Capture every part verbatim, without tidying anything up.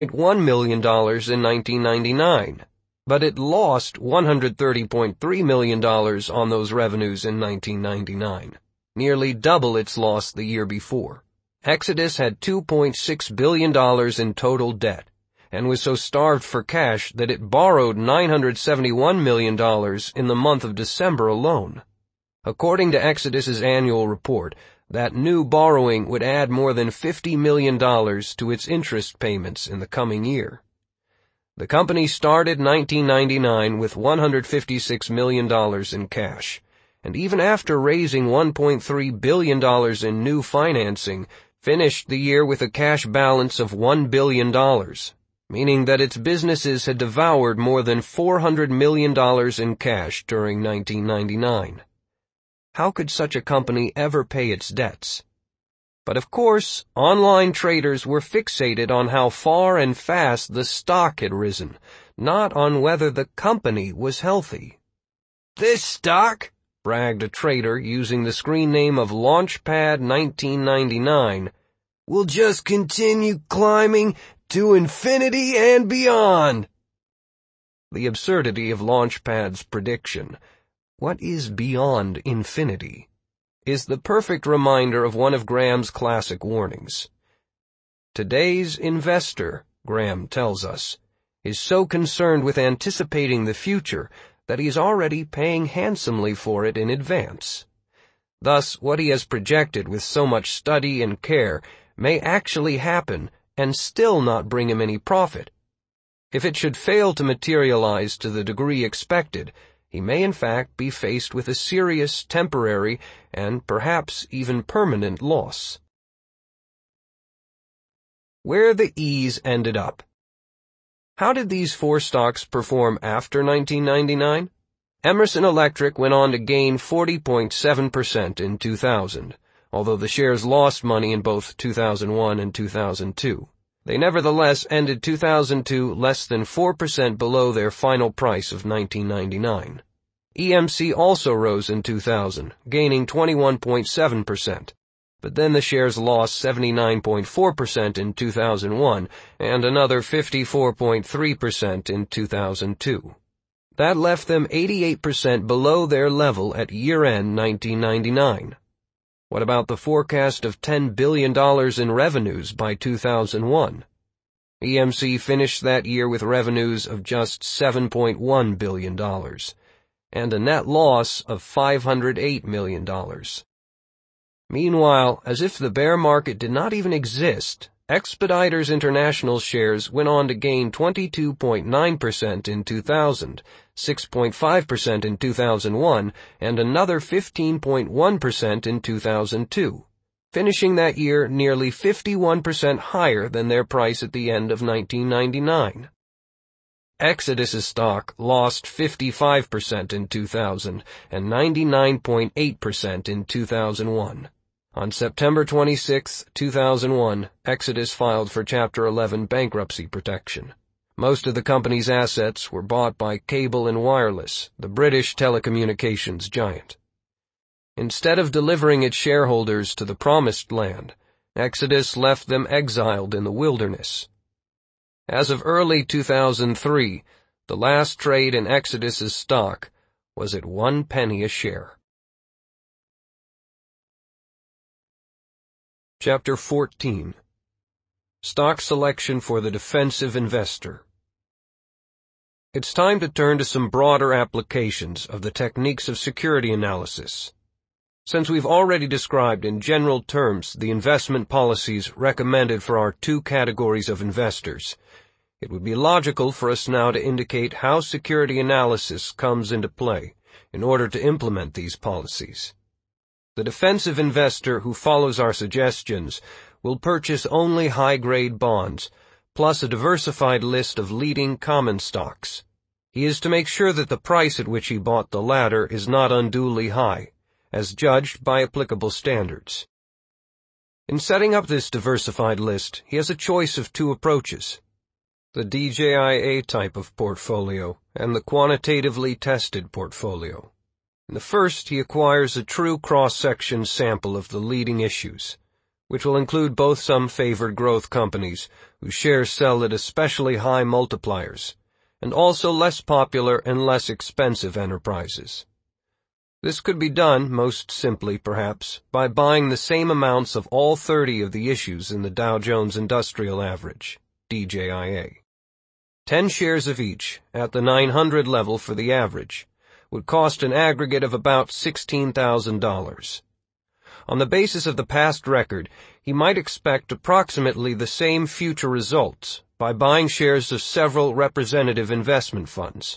one million dollars in nineteen ninety-nine, but it lost one hundred thirty point three million dollars on those revenues in nineteen ninety-nine, nearly double its loss the year before. Exodus had two point six billion dollars in total debt, and was so starved for cash that it borrowed nine hundred seventy-one million dollars in the month of December alone. According to Exodus's annual report, that new borrowing would add more than fifty million dollars to its interest payments in the coming year. The company started nineteen ninety-nine with one hundred fifty-six million dollars in cash, and even after raising one point three billion dollars in new financing, finished the year with a cash balance of one billion dollars, meaning that its businesses had devoured more than four hundred million dollars in cash during nineteen ninety-nine. How could such a company ever pay its debts? But of course, online traders were fixated on how far and fast the stock had risen, not on whether the company was healthy. "This stock," bragged a trader using the screen name of Launchpad nineteen ninety-nine, "will just continue climbing to infinity and beyond." The absurdity of Launchpad's prediction, "What is beyond infinity?" is the perfect reminder of one of Graham's classic warnings. Today's investor, Graham tells us, is so concerned with anticipating the future that he is already paying handsomely for it in advance. Thus, what he has projected with so much study and care may actually happen and still not bring him any profit. If it should fail to materialize to the degree expected, he may in fact be faced with a serious, temporary, and perhaps even permanent loss. Where the E's ended up. How did these four stocks perform after nineteen ninety-nine? Emerson Electric went on to gain forty point seven percent in two thousand, although the shares lost money in both two thousand one and two thousand two. They nevertheless ended two thousand two less than four percent below their final price of nineteen ninety-nine. E M C also rose in two thousand, gaining twenty-one point seven percent. But then the shares lost seventy-nine point four percent in two thousand one and another fifty-four point three percent in two thousand two. That left them eighty-eight percent below their level at year-end nineteen ninety-nine. What about the forecast of ten billion dollars in revenues by two thousand one? E M C finished that year with revenues of just seven point one billion dollars, and a net loss of five hundred eight million dollars. Meanwhile, as if the bear market did not even exist, Expeditors International shares went on to gain twenty-two point nine percent in two thousand, six point five percent in two thousand one, and another fifteen point one percent in two thousand two, finishing that year nearly fifty-one percent higher than their price at the end of nineteen ninety-nine. Exodus's stock lost fifty-five percent in two thousand and ninety-nine point eight percent in two thousand one. On September twenty-sixth, two thousand one, Exodus filed for Chapter eleven bankruptcy protection. Most of the company's assets were bought by Cable and Wireless, the British telecommunications giant. Instead of delivering its shareholders to the promised land, Exodus left them exiled in the wilderness. As of early two thousand three, the last trade in Exodus's stock was at one penny a share. Chapter fourteen. Stock Selection for the Defensive Investor. It's time to turn to some broader applications of the techniques of security analysis. Since we've already described in general terms the investment policies recommended for our two categories of investors, it would be logical for us now to indicate how security analysis comes into play in order to implement these policies. The defensive investor who follows our suggestions will purchase only high-grade bonds, plus a diversified list of leading common stocks. He is to make sure that the price at which he bought the latter is not unduly high, as judged by applicable standards. In setting up this diversified list, he has a choice of two approaches: the D J I A type of portfolio and the quantitatively tested portfolio. In the first, he acquires a true cross-section sample of the leading issues, which will include both some favored growth companies, whose shares sell at especially high multipliers, and also less popular and less expensive enterprises. This could be done, most simply perhaps, by buying the same amounts of all thirty of the issues in the Dow Jones Industrial Average, D J I A. Ten shares of each, at the nine hundred level for the average, would cost an aggregate of about sixteen thousand dollars. On the basis of the past record, he might expect approximately the same future results by buying shares of several representative investment funds.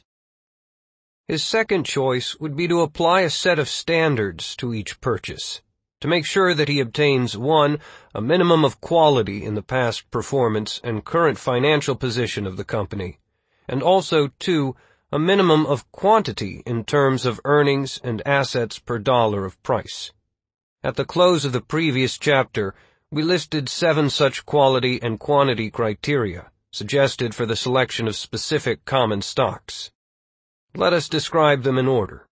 His second choice would be to apply a set of standards to each purchase, to make sure that he obtains one, a minimum of quality in the past performance and current financial position of the company, and also, two, a minimum of quantity in terms of earnings and assets per dollar of price. At the close of the previous chapter, we listed seven such quality and quantity criteria suggested for the selection of specific common stocks. Let us describe them in order.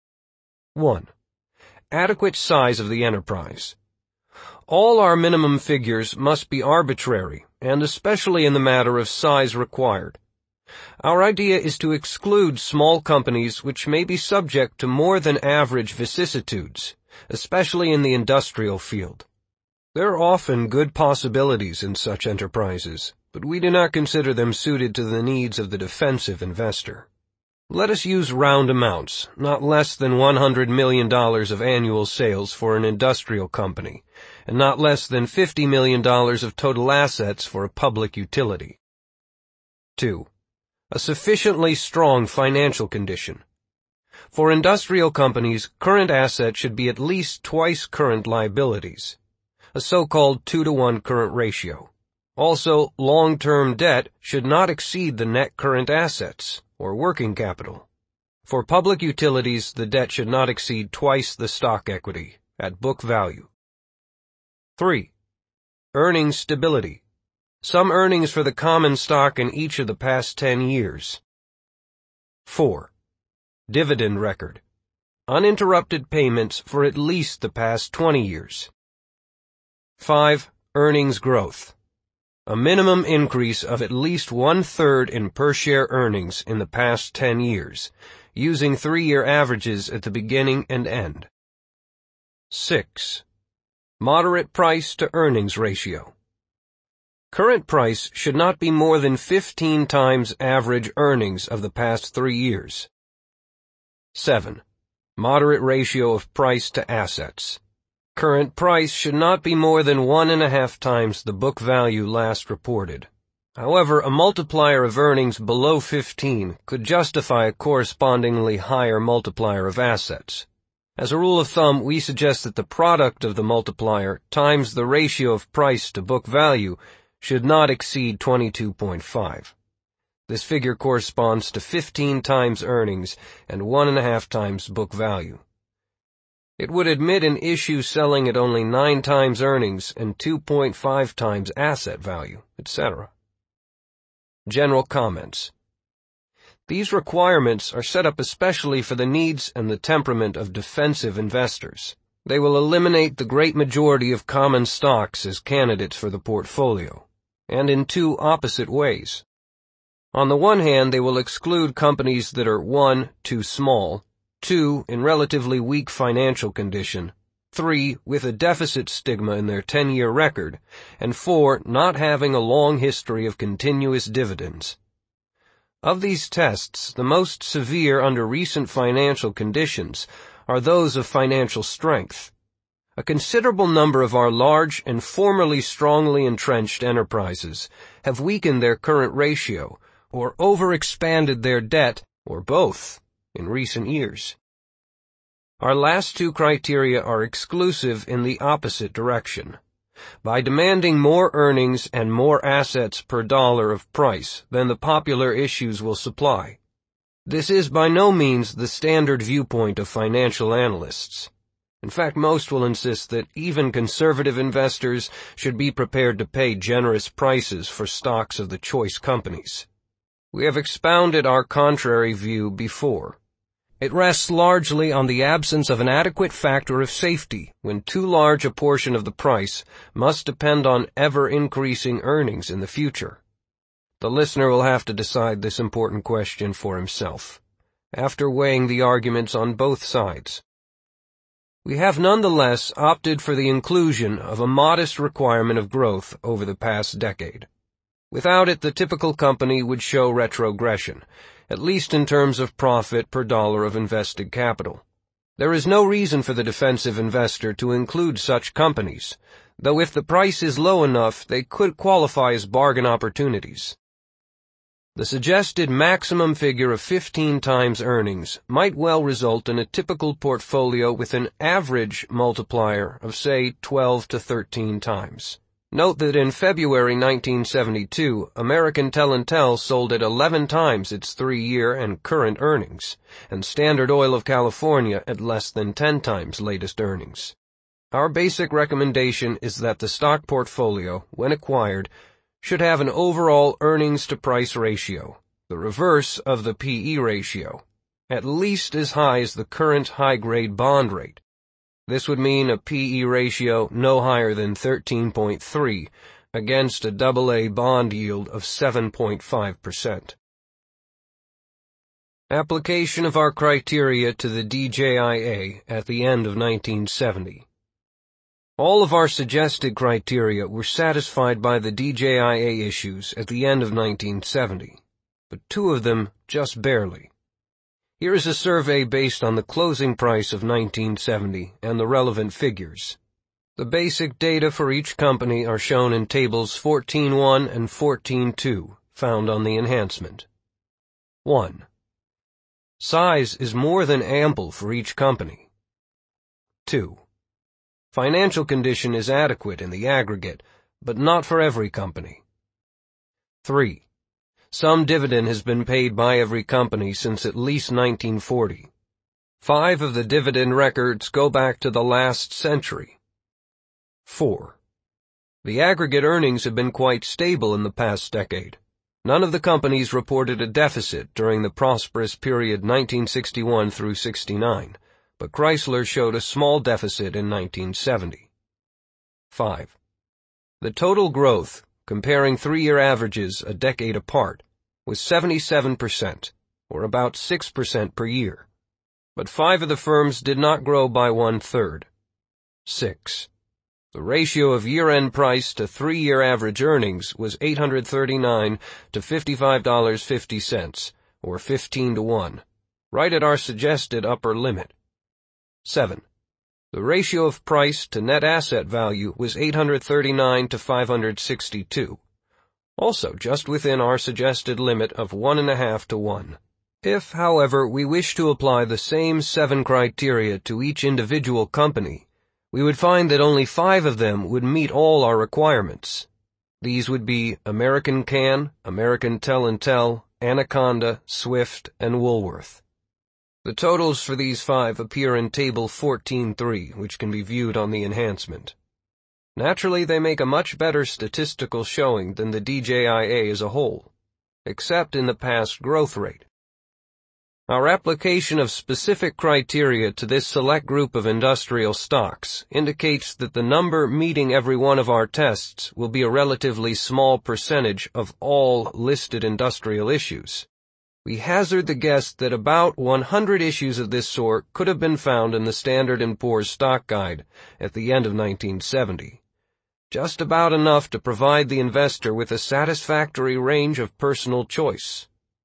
one. Adequate size of the enterprise. All our minimum figures must be arbitrary, and especially in the matter of size required. Our idea is to exclude small companies which may be subject to more than average vicissitudes, especially in the industrial field. There are often good possibilities in such enterprises, but we do not consider them suited to the needs of the defensive investor. Let us use round amounts, not less than one hundred million dollars of annual sales for an industrial company, and not less than fifty million dollars of total assets for a public utility. two. A sufficiently strong financial condition. For industrial companies, current assets should be at least twice current liabilities, a so-called two to one current ratio. Also, long-term debt should not exceed the net current assets, or working capital. For public utilities, the debt should not exceed twice the stock equity, at book value. three. Earnings stability. Some earnings for the common stock in each of the past ten years. four. Dividend record. Uninterrupted payments for at least the past twenty years. five. Earnings growth. A minimum increase of at least one-third in per-share earnings in the past ten years, using three-year averages at the beginning and end. six. Moderate price-to-earnings ratio. Current price should not be more than fifteen times average earnings of the past three years. seven. Moderate ratio of price to assets. Current price should not be more than one and a half times the book value last reported. However, a multiplier of earnings below fifteen could justify a correspondingly higher multiplier of assets. As a rule of thumb, we suggest that the product of the multiplier times the ratio of price to book value should not exceed twenty-two point five. This figure corresponds to fifteen times earnings and one and a half times book value. It would admit an issue selling at only nine times earnings and two point five times asset value, et cetera. General comments. These requirements are set up especially for the needs and the temperament of defensive investors. They will eliminate the great majority of common stocks as candidates for the portfolio, and in two opposite ways. On the one hand, they will exclude companies that are one, too small, two, in relatively weak financial condition, three, with a deficit stigma in their ten-year record, and four, not having a long history of continuous dividends. Of these tests, the most severe under recent financial conditions are those of financial strength. A considerable number of our large and formerly strongly entrenched enterprises have weakened their current ratio or overexpanded their debt, or both, in recent years. Our last two criteria are exclusive in the opposite direction. By demanding more earnings and more assets per dollar of price than the popular issues will supply. This is by no means the standard viewpoint of financial analysts. In fact, most will insist that even conservative investors should be prepared to pay generous prices for stocks of the choice companies. We have expounded our contrary view before. It rests largely on the absence of an adequate factor of safety when too large a portion of the price must depend on ever-increasing earnings in the future. The listener will have to decide this important question for himself, after weighing the arguments on both sides. We have nonetheless opted for the inclusion of a modest requirement of growth over the past decade. Without it, the typical company would show retrogression, at least in terms of profit per dollar of invested capital. There is no reason for the defensive investor to include such companies, though if the price is low enough, they could qualify as bargain opportunities. The suggested maximum figure of fifteen times earnings might well result in a typical portfolio with an average multiplier of, say, twelve to thirteen times. Note that in February nineteen seventy-two, American Tel-and-Tel sold at eleven times its three-year and current earnings, and Standard Oil of California at less than ten times latest earnings. Our basic recommendation is that the stock portfolio, when acquired, should have an overall earnings-to-price ratio, the reverse of the P E ratio, at least as high as the current high-grade bond rate. This would mean a P E ratio no higher than thirteen point three against a double A bond yield of seven point five percent. Application of our criteria to the D J I A at the end of nineteen seventy. All of our suggested criteria were satisfied by the D J I A issues at the end of nineteen seventy, but two of them just barely. Here is a survey based on the closing price of nineteen seventy and the relevant figures. The basic data for each company are shown in tables fourteen one and fourteen two, found on the enhancement. one. Size is more than ample for each company. two. Financial condition is adequate in the aggregate, but not for every company. three. Some dividend has been paid by every company since at least nineteen forty. Five of the dividend records go back to the last century. four. The aggregate earnings have been quite stable in the past decade. None of the companies reported a deficit during the prosperous period nineteen sixty-one through sixty-nine. But Chrysler showed a small deficit in nineteen seventy. five. The total growth, comparing three-year averages a decade apart, was seventy-seven percent, or about six percent per year. But five of the firms did not grow by one-third. six. The ratio of year-end price to three-year average earnings was eight hundred thirty-nine to fifty-five dollars and fifty cents, or fifteen to one, right at our suggested upper limit. seven. The ratio of price to net asset value was eight hundred thirty-nine to five hundred sixty-two, also just within our suggested limit of one and a half to one. If, however, we wish to apply the same seven criteria to each individual company, we would find that only five of them would meet all our requirements. These would be American Can, American Tel-and-Tel, Anaconda, Swift, and Woolworth. The totals for these five appear in Table fourteen three, which can be viewed on the enhancement. Naturally, they make a much better statistical showing than the D J I A as a whole, except in the past growth rate. Our application of specific criteria to this select group of industrial stocks indicates that the number meeting every one of our tests will be a relatively small percentage of all listed industrial issues. We hazard the guess that about one hundred issues of this sort could have been found in the Standard and Poor's Stock Guide at the end of nineteen seventy. Just about enough to provide the investor with a satisfactory range of personal choice.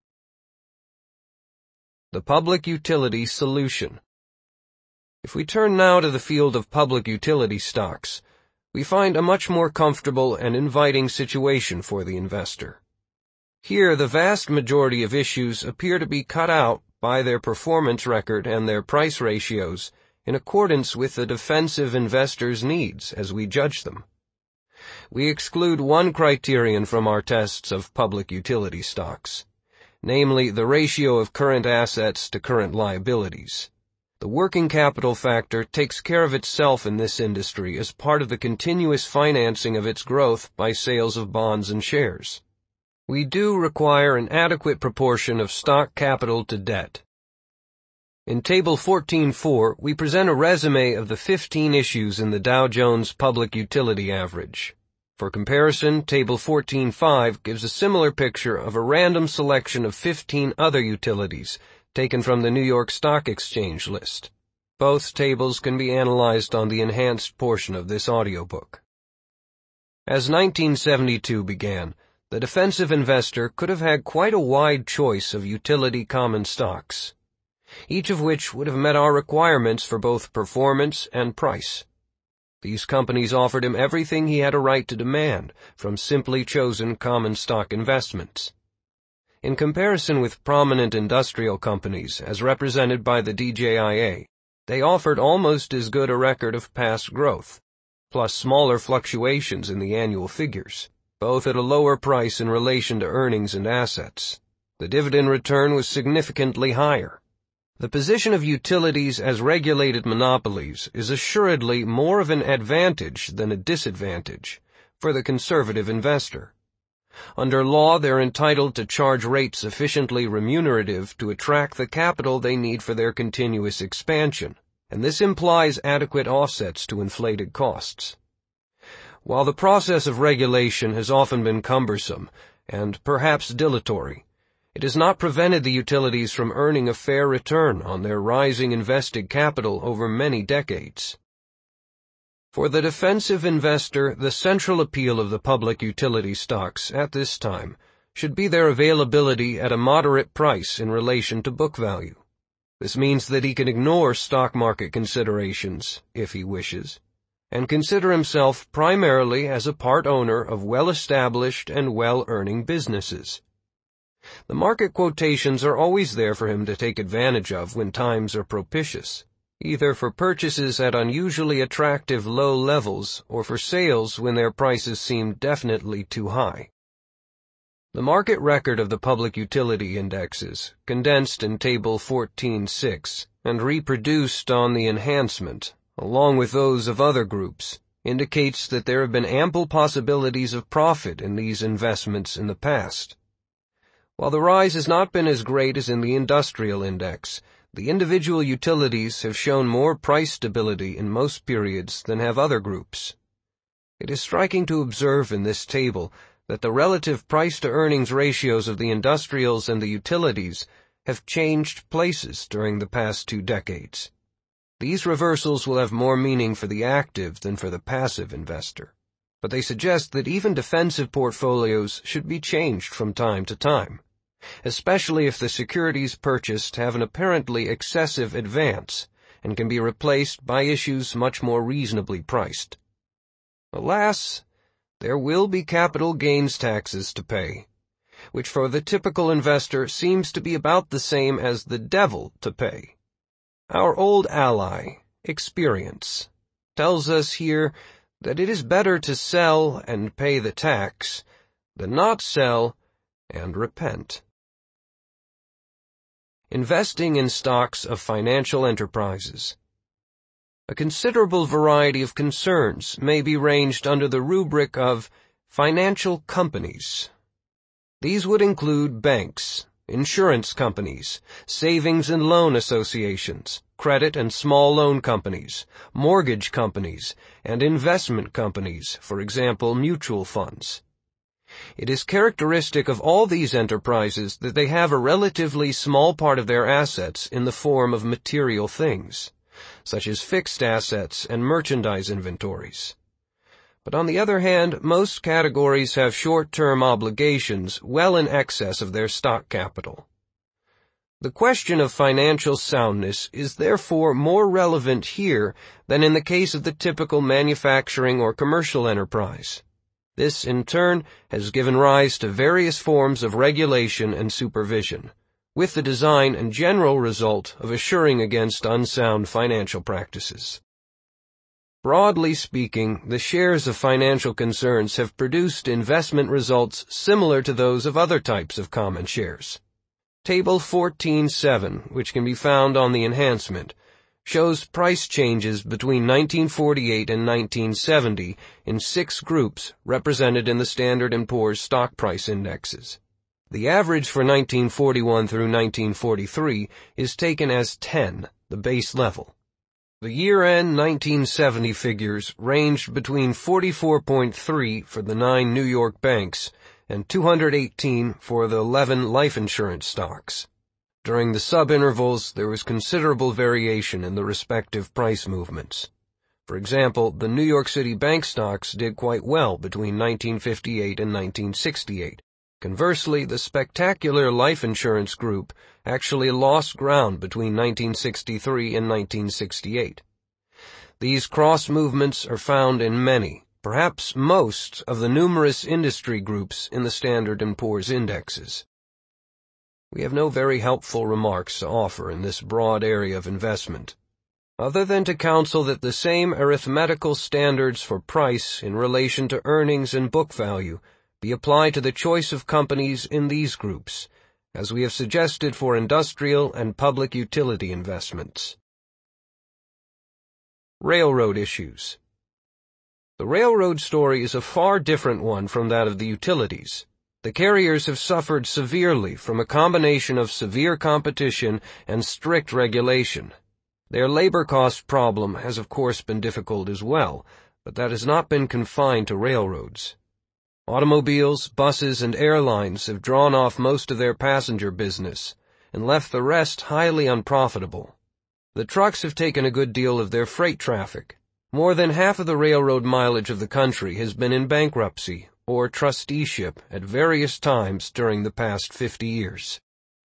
The Public Utility Solution. If we turn now to the field of public utility stocks, we find a much more comfortable and inviting situation for the investor. Here, the vast majority of issues appear to be cut out by their performance record and their price ratios in accordance with the defensive investor's needs as we judge them. We exclude one criterion from our tests of public utility stocks, namely the ratio of current assets to current liabilities. The working capital factor takes care of itself in this industry as part of the continuous financing of its growth by sales of bonds and shares. We do require an adequate proportion of stock capital to debt. In Table fourteen four, we present a resume of the fifteen issues in the Dow Jones Public Utility Average. For comparison, Table fourteen five gives a similar picture of a random selection of fifteen other utilities taken from the New York Stock Exchange list. Both tables can be analyzed on the enhanced portion of this audiobook. As nineteen seventy-two began, the defensive investor could have had quite a wide choice of utility common stocks, each of which would have met our requirements for both performance and price. These companies offered him everything he had a right to demand from simply chosen common stock investments. In comparison with prominent industrial companies as represented by the D J I A, they offered almost as good a record of past growth, plus smaller fluctuations in the annual figures, both at a lower price in relation to earnings and assets. The dividend return was significantly higher. The position of utilities as regulated monopolies is assuredly more of an advantage than a disadvantage for the conservative investor. Under law, they're entitled to charge rates sufficiently remunerative to attract the capital they need for their continuous expansion, and this implies adequate offsets to inflated costs. While the process of regulation has often been cumbersome and perhaps dilatory, it has not prevented the utilities from earning a fair return on their rising invested capital over many decades. For the defensive investor, the central appeal of the public utility stocks at this time should be their availability at a moderate price in relation to book value. This means that he can ignore stock market considerations, if he wishes, and consider himself primarily as a part owner of well-established and well-earning businesses. The market quotations are always there for him to take advantage of when times are propitious, either for purchases at unusually attractive low levels or for sales when their prices seem definitely too high. The market record of the public utility indexes, condensed in Table fourteen six and reproduced on the enhancement, along with those of other groups, indicates that there have been ample possibilities of profit in these investments in the past. While the rise has not been as great as in the industrial index, the individual utilities have shown more price stability in most periods than have other groups. It is striking to observe in this table that the relative price-to-earnings ratios of the industrials and the utilities have changed places during the past two decades. These reversals will have more meaning for the active than for the passive investor, but they suggest that even defensive portfolios should be changed from time to time, especially if the securities purchased have an apparently excessive advance and can be replaced by issues much more reasonably priced. Alas, there will be capital gains taxes to pay, which for the typical investor seems to be about the same as the devil to pay. Our old ally, experience, tells us here that it is better to sell and pay the tax than not sell and repent. Investing in stocks of financial enterprises. A considerable variety of concerns may be ranged under the rubric of financial companies. These would include banks, insurance companies, savings and loan associations, credit and small loan companies, mortgage companies, and investment companies, for example, mutual funds. It is characteristic of all these enterprises that they have a relatively small part of their assets in the form of material things, such as fixed assets and merchandise inventories. But on the other hand, most categories have short-term obligations well in excess of their stock capital. The question of financial soundness is therefore more relevant here than in the case of the typical manufacturing or commercial enterprise. This, in turn, has given rise to various forms of regulation and supervision, with the design and general result of assuring against unsound financial practices. Broadly speaking, the shares of financial concerns have produced investment results similar to those of other types of common shares. Table fourteen seven, which can be found on the enhancement, shows price changes between nineteen forty-eight and nineteen seventy in six groups represented in the Standard and Poor's stock price indexes. The average for nineteen forty-one through nineteen forty-three is taken as ten, the base level. The year-end nineteen seventy figures ranged between forty-four point three for the nine New York banks and two hundred eighteen for the eleven life insurance stocks. During the sub-intervals, there was considerable variation in the respective price movements. For example, the New York City bank stocks did quite well between nineteen fifty-eight and nineteen sixty-eight. Conversely, the spectacular life insurance group actually lost ground between nineteen sixty-three and nineteen sixty-eight. These cross movements are found in many, perhaps most, of the numerous industry groups in the Standard and Poor's indexes. We have no very helpful remarks to offer in this broad area of investment, other than to counsel that the same arithmetical standards for price in relation to earnings and book value be applied to the choice of companies in these groups, as we have suggested for industrial and public utility investments. Railroad issues. The railroad story is a far different one from that of the utilities. The carriers have suffered severely from a combination of severe competition and strict regulation. Their labor cost problem has of course been difficult as well, but that has not been confined to railroads. Automobiles, buses, and airlines have drawn off most of their passenger business and left the rest highly unprofitable. The trucks have taken a good deal of their freight traffic. More than half of the railroad mileage of the country has been in bankruptcy or trusteeship at various times during the past fifty years.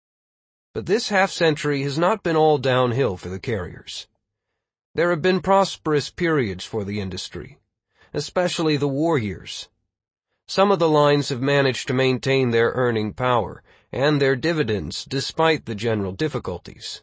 But this half-century has not been all downhill for the carriers. There have been prosperous periods for the industry, especially the war years. Some of the lines have managed to maintain their earning power and their dividends despite the general difficulties.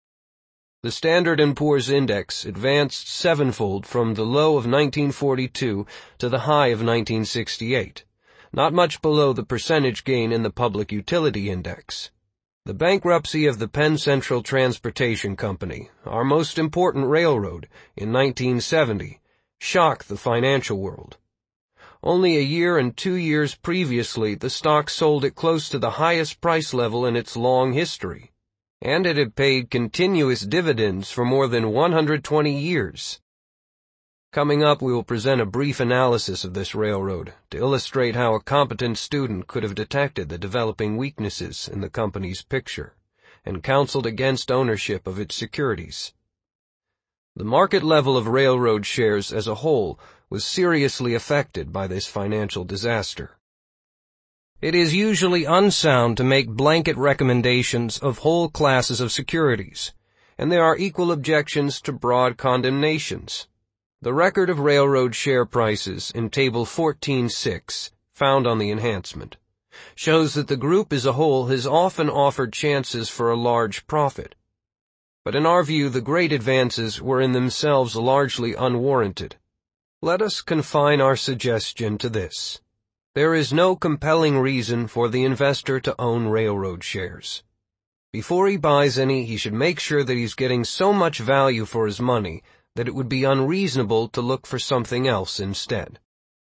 The Standard and Poor's Index advanced sevenfold from the low of nineteen forty-two to the high of nineteen sixty-eight, not much below the percentage gain in the Public Utility Index. The bankruptcy of the Penn Central Transportation Company, our most important railroad, in nineteen seventy, shocked the financial world. Only a year and two years previously, the stock sold at close to the highest price level in its long history, and it had paid continuous dividends for more than one hundred twenty years. Coming up, we will present a brief analysis of this railroad to illustrate how a competent student could have detected the developing weaknesses in the company's picture and counseled against ownership of its securities. The market level of railroad shares as a whole was seriously affected by this financial disaster. It is usually unsound to make blanket recommendations of whole classes of securities, and there are equal objections to broad condemnations. The record of railroad share prices in Table fourteen six, found on the enhancement, shows that the group as a whole has often offered chances for a large profit. But in our view, the great advances were in themselves largely unwarranted. Let us confine our suggestion to this. There is no compelling reason for the investor to own railroad shares. Before he buys any, he should make sure that he's getting so much value for his money that it would be unreasonable to look for something else instead.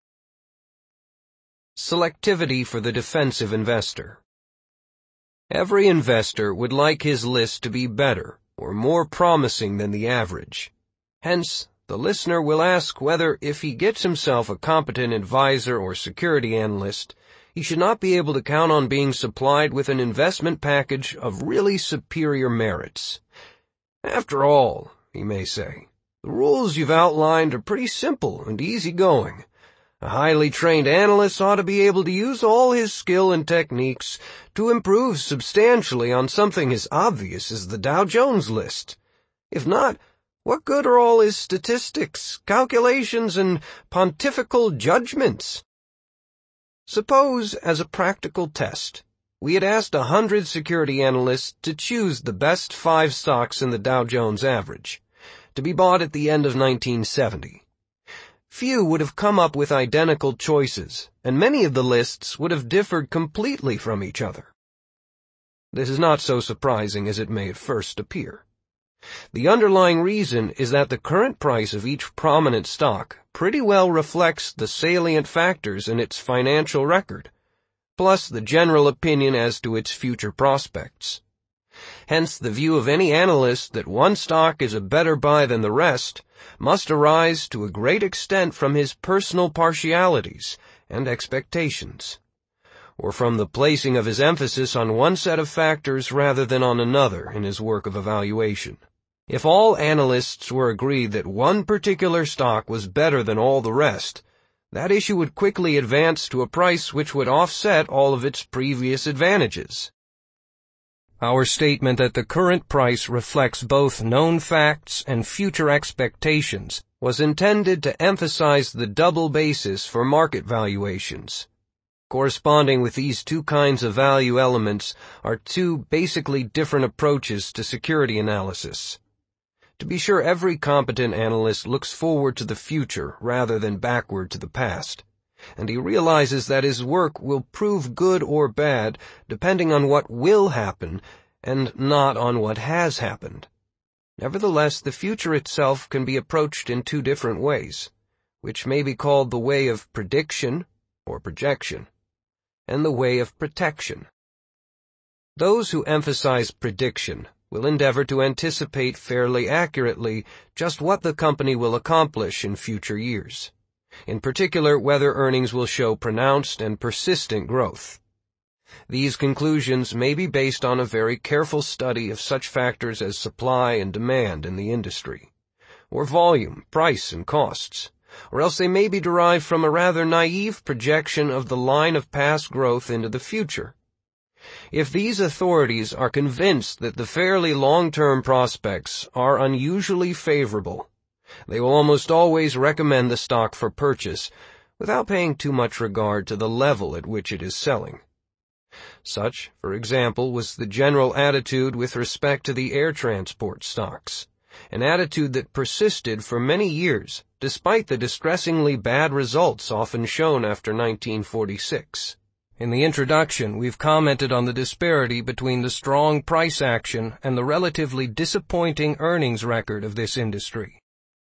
Selectivity for the defensive investor. Every investor would like his list to be better or more promising than the average. Hence, the listener will ask whether, if he gets himself a competent advisor or security analyst, he should not be able to count on being supplied with an investment package of really superior merits. After all, he may say, the rules you've outlined are pretty simple and easygoing. A highly trained analyst ought to be able to use all his skill and techniques to improve substantially on something as obvious as the Dow Jones list. If not, what good are all his statistics, calculations, and pontifical judgments? Suppose, as a practical test, we had asked a hundred security analysts to choose the best five stocks in the Dow Jones average, to be bought at the end of nineteen seventy. Few would have come up with identical choices, and many of the lists would have differed completely from each other. This is not so surprising as it may at first appear. The underlying reason is that the current price of each prominent stock pretty well reflects the salient factors in its financial record, plus the general opinion as to its future prospects. Hence, the view of any analyst that one stock is a better buy than the rest must arise to a great extent from his personal partialities and expectations, or from the placing of his emphasis on one set of factors rather than on another in his work of evaluation. If all analysts were agreed that one particular stock was better than all the rest, that issue would quickly advance to a price which would offset all of its previous advantages. Our statement that the current price reflects both known facts and future expectations was intended to emphasize the double basis for market valuations. Corresponding with these two kinds of value elements are two basically different approaches to security analysis. To be sure, every competent analyst looks forward to the future rather than backward to the past, and he realizes that his work will prove good or bad depending on what will happen and not on what has happened. Nevertheless, the future itself can be approached in two different ways, which may be called the way of prediction or projection, and the way of protection. Those who emphasize prediction will endeavor to anticipate fairly accurately just what the company will accomplish in future years, in particular whether earnings will show pronounced and persistent growth. These conclusions may be based on a very careful study of such factors as supply and demand in the industry, or volume, price, and costs, or else they may be derived from a rather naive projection of the line of past growth into the future. If these authorities are convinced that the fairly long-term prospects are unusually favorable, they will almost always recommend the stock for purchase without paying too much regard to the level at which it is selling. Such, for example, was the general attitude with respect to the air transport stocks, an attitude that persisted for many years, despite the distressingly bad results often shown after nineteen forty-six. In the introduction, we've commented on the disparity between the strong price action and the relatively disappointing earnings record of this industry.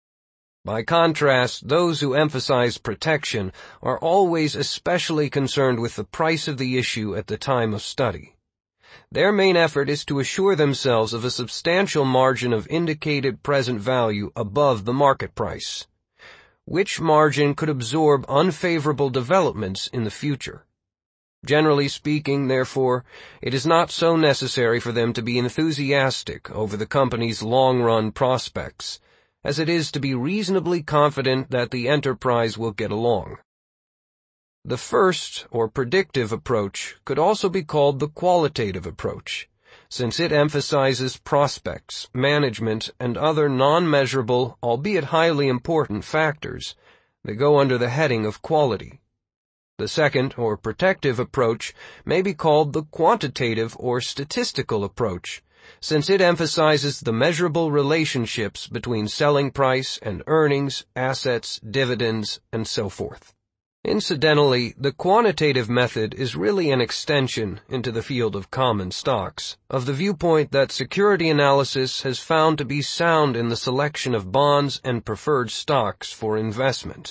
By contrast, those who emphasize protection are always especially concerned with the price of the issue at the time of study. Their main effort is to assure themselves of a substantial margin of indicated present value above the market price, which margin could absorb unfavorable developments in the future. Generally speaking, therefore, it is not so necessary for them to be enthusiastic over the company's long-run prospects, as it is to be reasonably confident that the enterprise will get along. The first, or predictive approach, could also be called the qualitative approach, since it emphasizes prospects, management, and other non-measurable, albeit highly important factors that go under the heading of quality. The second, or protective approach, may be called the quantitative or statistical approach, since it emphasizes the measurable relationships between selling price and earnings, assets, dividends, and so forth. Incidentally, the quantitative method is really an extension into the field of common stocks, of the viewpoint that security analysis has found to be sound in the selection of bonds and preferred stocks for investment.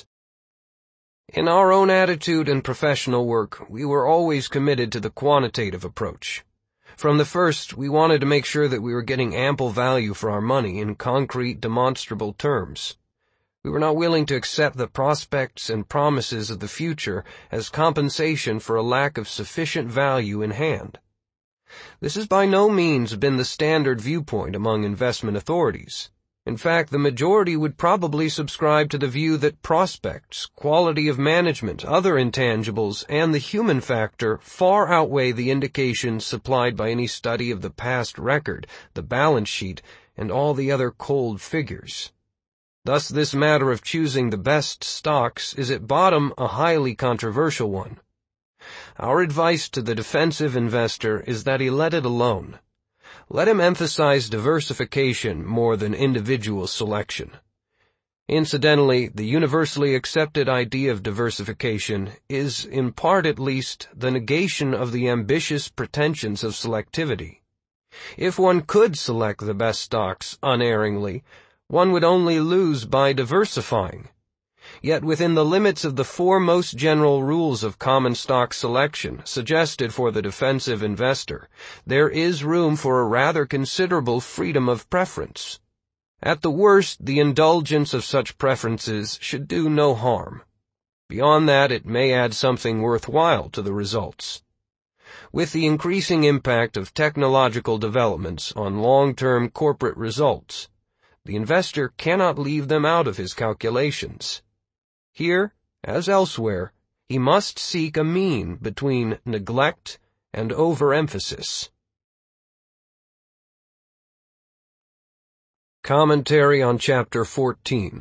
In our own attitude and professional work, we were always committed to the quantitative approach. From the first, we wanted to make sure that we were getting ample value for our money in concrete, demonstrable terms. We were not willing to accept the prospects and promises of the future as compensation for a lack of sufficient value in hand. This has by no means been the standard viewpoint among investment authorities. In fact, the majority would probably subscribe to the view that prospects, quality of management, other intangibles, and the human factor far outweigh the indications supplied by any study of the past record, the balance sheet, and all the other cold figures. Thus, this matter of choosing the best stocks is at bottom a highly controversial one. Our advice to the defensive investor is that he let it alone. Let him emphasize diversification more than individual selection. Incidentally, the universally accepted idea of diversification is, in part at least, the negation of the ambitious pretensions of selectivity. If one could select the best stocks unerringly, one would only lose by diversifying. Yet within the limits of the four most general rules of common stock selection suggested for the defensive investor, there is room for a rather considerable freedom of preference. At the worst, the indulgence of such preferences should do no harm. Beyond that, it may add something worthwhile to the results. With the increasing impact of technological developments on long-term corporate results, the investor cannot leave them out of his calculations. Here, as elsewhere, he must seek a mean between neglect and overemphasis. Commentary on Chapter fourteen.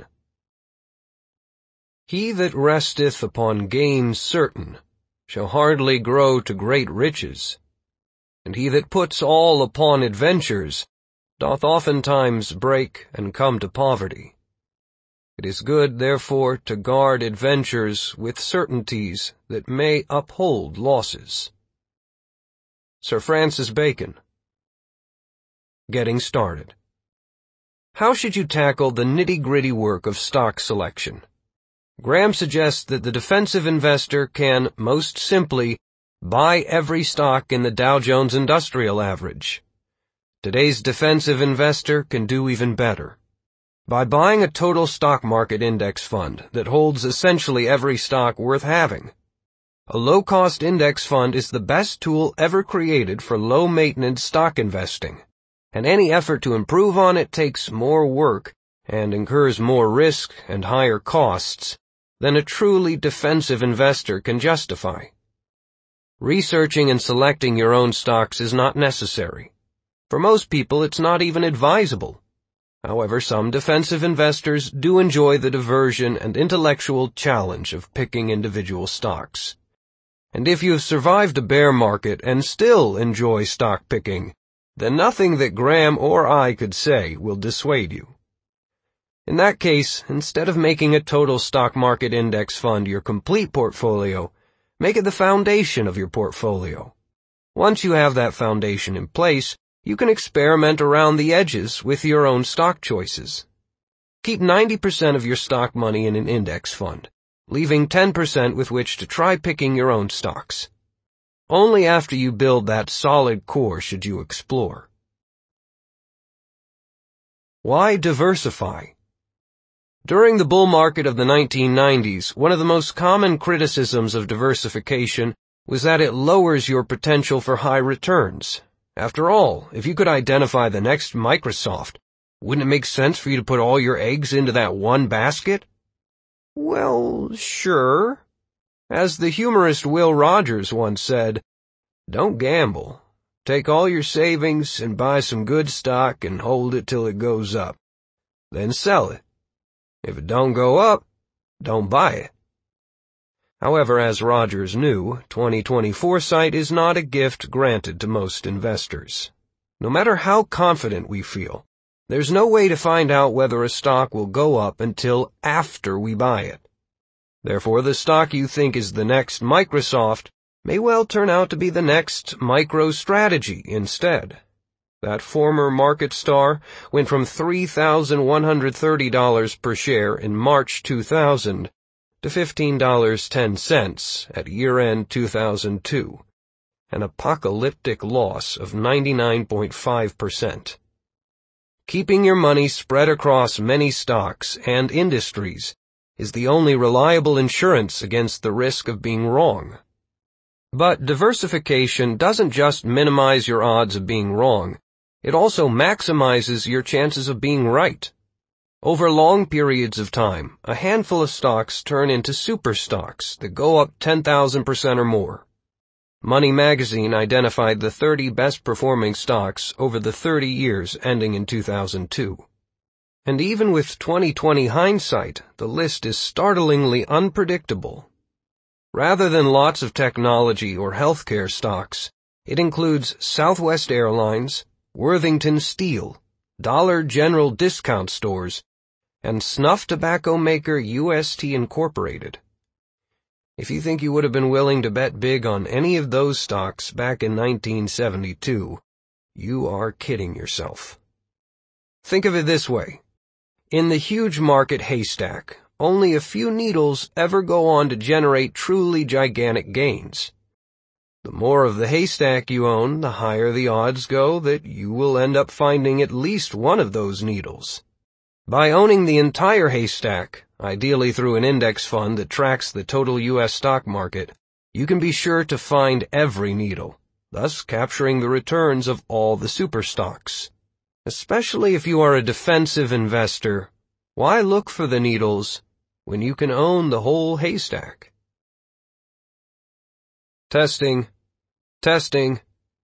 He that resteth upon gain certain shall hardly grow to great riches, and he that puts all upon adventures doth oftentimes break and come to poverty. It is good, therefore, to guard adventures with certainties that may uphold losses. Sir Francis Bacon. Getting started. How should you tackle the nitty-gritty work of stock selection? Graham suggests that the defensive investor can, most simply, buy every stock in the Dow Jones Industrial Average. Today's defensive investor can do even better. By buying a total stock market index fund that holds essentially every stock worth having. A low-cost index fund is the best tool ever created for low-maintenance stock investing, and any effort to improve on it takes more work and incurs more risk and higher costs than a truly defensive investor can justify. Researching and selecting your own stocks is not necessary. For most people, it's not even advisable. However, some defensive investors do enjoy the diversion and intellectual challenge of picking individual stocks. And if you have survived a bear market and still enjoy stock picking, then nothing that Graham or I could say will dissuade you. In that case, instead of making a total stock market index fund your complete portfolio, make it the foundation of your portfolio. Once you have that foundation in place, you can experiment around the edges with your own stock choices. Keep ninety percent of your stock money in an index fund, leaving ten percent with which to try picking your own stocks. Only after you build that solid core should you explore. Why diversify? During the bull market of the nineteen nineties, one of the most common criticisms of diversification was that it lowers your potential for high returns. After all, if you could identify the next Microsoft, wouldn't it make sense for you to put all your eggs into that one basket? Well, sure. As the humorist Will Rogers once said, don't gamble. Take all your savings and buy some good stock and hold it till it goes up. Then sell it. If it don't go up, don't buy it. However, as Rogers knew, twenty twenty foresight is not a gift granted to most investors. No matter how confident we feel, there's no way to find out whether a stock will go up until after we buy it. Therefore, the stock you think is the next Microsoft may well turn out to be the next MicroStrategy instead. That former market star went from three thousand one hundred thirty dollars per share in March two thousand to fifteen dollars and ten cents at year-end two thousand two, an apocalyptic loss of ninety-nine point five percent. Keeping your money spread across many stocks and industries is the only reliable insurance against the risk of being wrong. But diversification doesn't just minimize your odds of being wrong, it also maximizes your chances of being right. Over long periods of time, a handful of stocks turn into super stocks that go up ten thousand percent or more. Money Magazine identified the thirty best performing stocks over the thirty years ending in two thousand two. And even with twenty twenty hindsight, the list is startlingly unpredictable. Rather than lots of technology or healthcare stocks, it includes Southwest Airlines, Worthington Steel, Dollar General discount stores, and snuff tobacco maker U S T Incorporated. If you think you would have been willing to bet big on any of those stocks back in nineteen seventy-two, you are kidding yourself. Think of it this way. In the huge market haystack, only a few needles ever go on to generate truly gigantic gains. The more of the haystack you own, the higher the odds go that you will end up finding at least one of those needles. By owning the entire haystack, ideally through an index fund that tracks the total U S stock market, you can be sure to find every needle, thus capturing the returns of all the super stocks. Especially if you are a defensive investor, why look for the needles when you can own the whole haystack? Testing. Testing.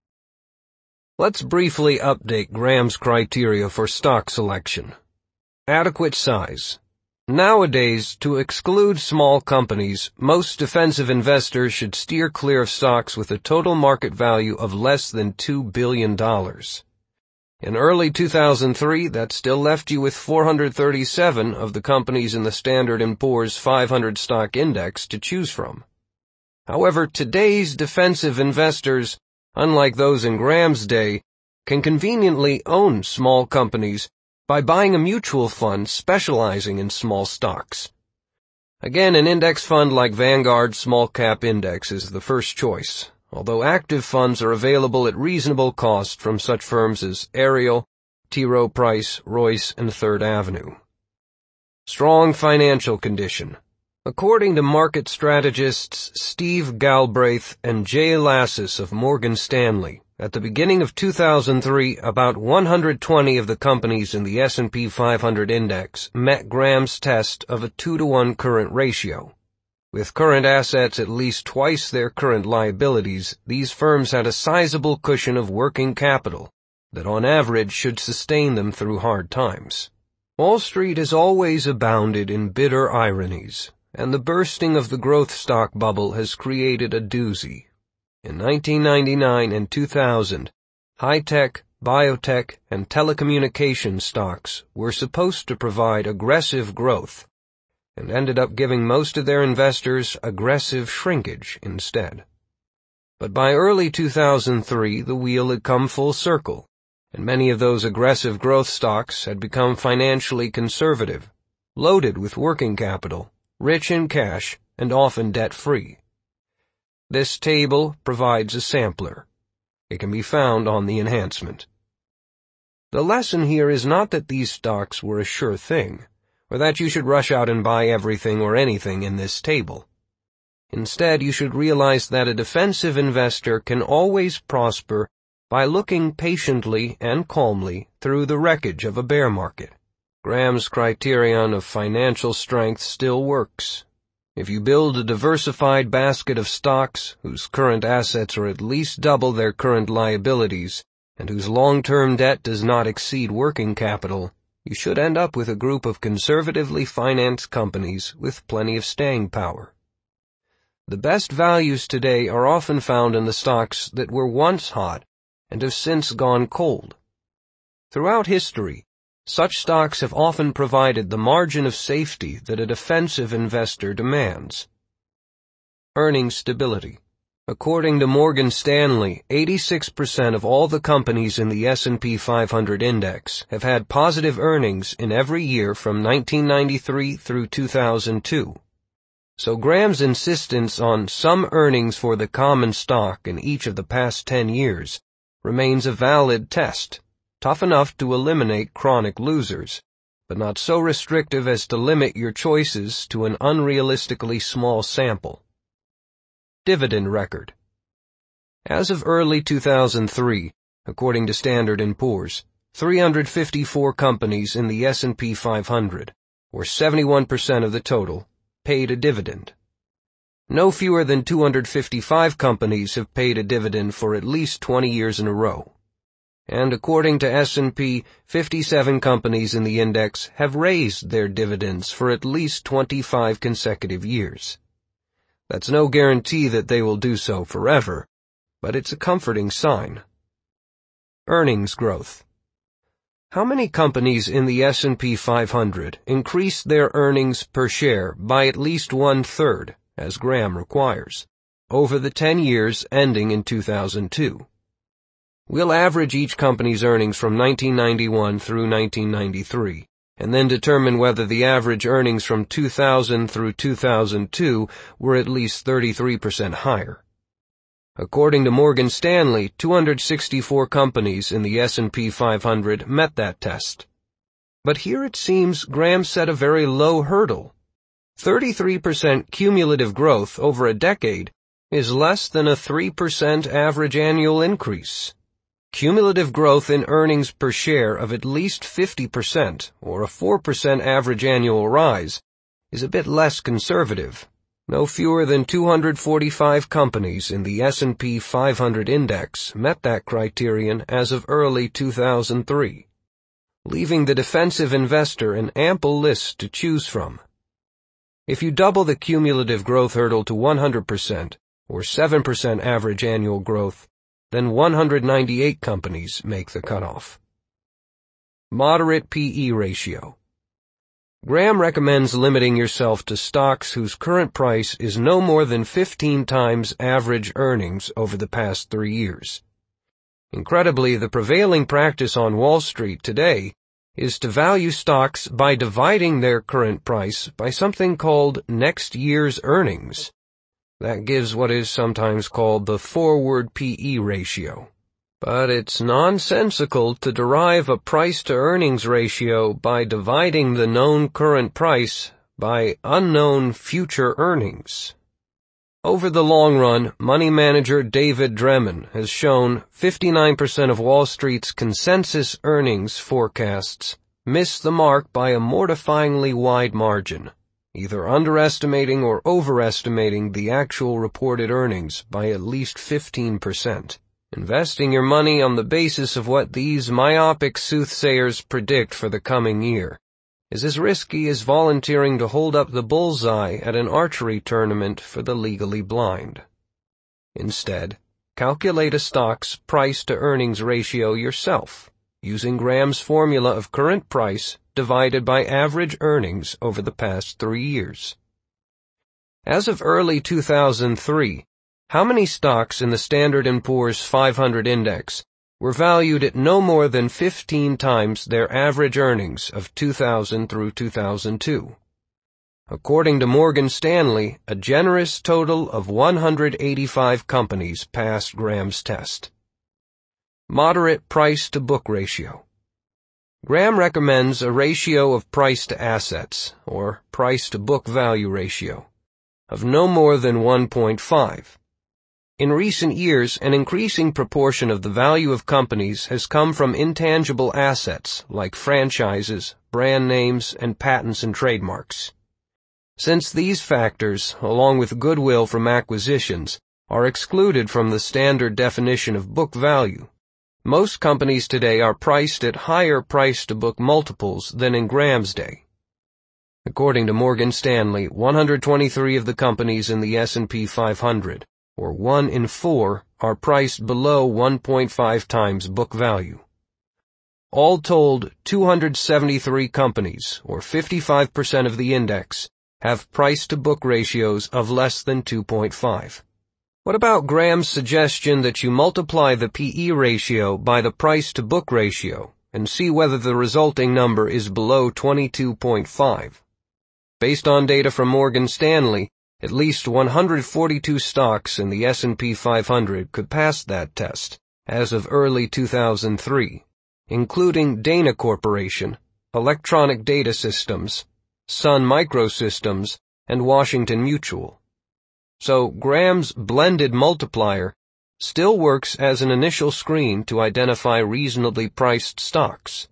Let's briefly update Graham's criteria for stock selection. Adequate size. Nowadays, to exclude small companies, most defensive investors should steer clear of stocks with a total market value of less than two billion dollars. In early two thousand three, that still left you with four hundred thirty-seven of the companies in the Standard and Poor's five hundred stock index to choose from. However, today's defensive investors, unlike those in Graham's day, can conveniently own small companies by buying a mutual fund specializing in small stocks. Again, an index fund like Vanguard Small Cap Index is the first choice, although active funds are available at reasonable cost from such firms as Ariel, T. Rowe Price, Royce, and Third Avenue. Strong financial condition. According to market strategists Steve Galbraith and Jay Lassis of Morgan Stanley, at the beginning of two thousand three, about one hundred twenty of the companies in the S and P five hundred index met Graham's test of a two to one current ratio. With current assets at least twice their current liabilities, these firms had a sizable cushion of working capital that on average should sustain them through hard times. Wall Street has always abounded in bitter ironies, and the bursting of the growth stock bubble has created a doozy. In nineteen ninety-nine and two thousand, high-tech, biotech, and telecommunication stocks were supposed to provide aggressive growth, and ended up giving most of their investors aggressive shrinkage instead. But by early two thousand three, the wheel had come full circle, and many of those aggressive growth stocks had become financially conservative, loaded with working capital, rich in cash, and often debt-free. This table provides a sampler. It can be found on the enhancement. The lesson here is not that these stocks were a sure thing, or that you should rush out and buy everything or anything in this table. Instead, you should realize that a defensive investor can always prosper by looking patiently and calmly through the wreckage of a bear market. Graham's criterion of financial strength still works. If you build a diversified basket of stocks whose current assets are at least double their current liabilities and whose long-term debt does not exceed working capital, you should end up with a group of conservatively financed companies with plenty of staying power. The best values today are often found in the stocks that were once hot and have since gone cold. Throughout history, such stocks have often provided the margin of safety that a defensive investor demands. Earnings stability. According to Morgan Stanley, eighty-six percent of all the companies in the S and P five hundred index have had positive earnings in every year from nineteen ninety-three through two thousand two. So Graham's insistence on some earnings for the common stock in each of the past ten years remains a valid test, tough enough to eliminate chronic losers, but not so restrictive as to limit your choices to an unrealistically small sample. Dividend record. As of early two thousand three, according to Standard and Poor's, three hundred fifty-four companies in the S and P five hundred, or seventy-one percent of the total, paid a dividend. No fewer than two hundred fifty-five companies have paid a dividend for at least twenty years in a row. And according to S and P, fifty-seven companies in the index have raised their dividends for at least twenty-five consecutive years. That's no guarantee that they will do so forever, but it's a comforting sign. Earnings growth. How many companies in the S and P five hundred increased their earnings per share by at least one-third, as Graham requires, over the ten years ending in two thousand two? We'll average each company's earnings from nineteen ninety-one through nineteen ninety-three, and then determine whether the average earnings from two thousand through two thousand two were at least thirty-three percent higher. According to Morgan Stanley, two hundred sixty-four companies in the S and P five hundred met that test. But here it seems Graham set a very low hurdle. thirty-three percent cumulative growth over a decade is less than a three percent average annual increase. Cumulative growth in earnings per share of at least fifty percent, or a four percent average annual rise, is a bit less conservative. No fewer than two hundred forty-five companies in the S and P five hundred index met that criterion as of early two thousand three, leaving the defensive investor an ample list to choose from. If you double the cumulative growth hurdle to one hundred percent, or seven percent average annual growth, then one hundred ninety-eight companies make the cutoff. Moderate P E ratio. Graham recommends limiting yourself to stocks whose current price is no more than fifteen times average earnings over the past three years. Incredibly, the prevailing practice on Wall Street today is to value stocks by dividing their current price by something called next year's earnings. That gives what is sometimes called the forward P E ratio. But it's nonsensical to derive a price-to-earnings ratio by dividing the known current price by unknown future earnings. Over the long run, money manager David Dreman has shown fifty-nine percent of Wall Street's consensus earnings forecasts miss the mark by a mortifyingly wide margin, either underestimating or overestimating the actual reported earnings by at least fifteen percent. Investing your money on the basis of what these myopic soothsayers predict for the coming year is as risky as volunteering to hold up the bullseye at an archery tournament for the legally blind. Instead, calculate a stock's price-to-earnings ratio yourself, using Graham's formula of current price divided by average earnings over the past three years. As of early two thousand three, how many stocks in the Standard and Poor's five hundred index were valued at no more than fifteen times their average earnings of two thousand through two thousand two? According to Morgan Stanley, a generous total of one hundred eighty-five companies passed Graham's test. Moderate price-to-book ratio. Graham recommends a ratio of price to assets, or price-to-book value ratio, of no more than one point five. In recent years, an increasing proportion of the value of companies has come from intangible assets like franchises, brand names, and patents and trademarks. Since these factors, along with goodwill from acquisitions, are excluded from the standard definition of book value, most companies today are priced at higher price-to-book multiples than in Graham's day. According to Morgan Stanley, one hundred twenty-three of the companies in the S and P five hundred, or one in four, are priced below one point five times book value. All told, two hundred seventy-three companies, or fifty-five percent of the index, have price-to-book ratios of less than two point five. What about Graham's suggestion that you multiply the P E ratio by the price-to-book ratio and see whether the resulting number is below twenty-two point five? Based on data from Morgan Stanley, at least one hundred forty-two stocks in the S and P five hundred could pass that test as of early two thousand three, including Dana Corporation, Electronic Data Systems, Sun Microsystems, and Washington Mutual. So Graham's blended multiplier still works as an initial screen to identify reasonably priced stocks.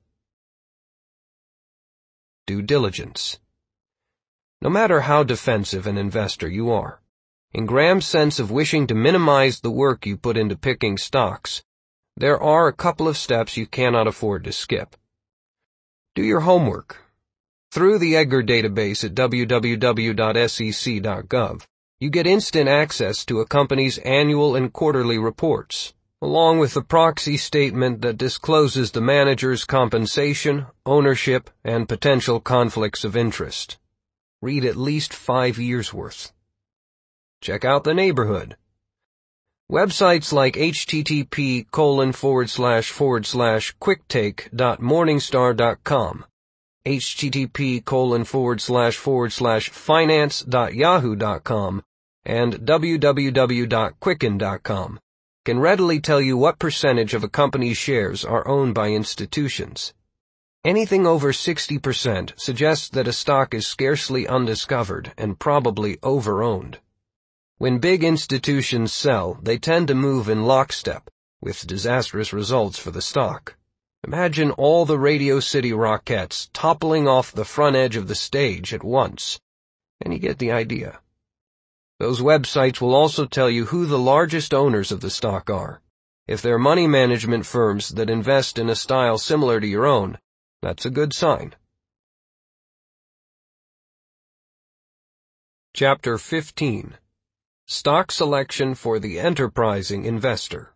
Due diligence. No matter how defensive an investor you are, in Graham's sense of wishing to minimize the work you put into picking stocks, there are a couple of steps you cannot afford to skip. Do your homework. Through the Edgar database at w w w dot s e c dot gov, you get instant access to a company's annual and quarterly reports, along with the proxy statement that discloses the manager's compensation, ownership, and potential conflicts of interest. Read at least five years' worth. Check out the neighborhood. Websites like http colon forward slash forward slash quicktake dot morningstar dot com http colon forward slash forward slash finance dot yahoo dot com and www dot quicken dot com can readily tell you what percentage of a company's shares are owned by institutions. Anything over sixty percent suggests that a stock is scarcely undiscovered and probably over-owned. When big institutions sell, they tend to move in lockstep, with disastrous results for the stock. Imagine all the Radio City Rockettes toppling off the front edge of the stage at once, and you get the idea. Those websites will also tell you who the largest owners of the stock are. If they're money management firms that invest in a style similar to your own, that's a good sign. Chapter fifteen. Stock Selection for the Enterprising Investor.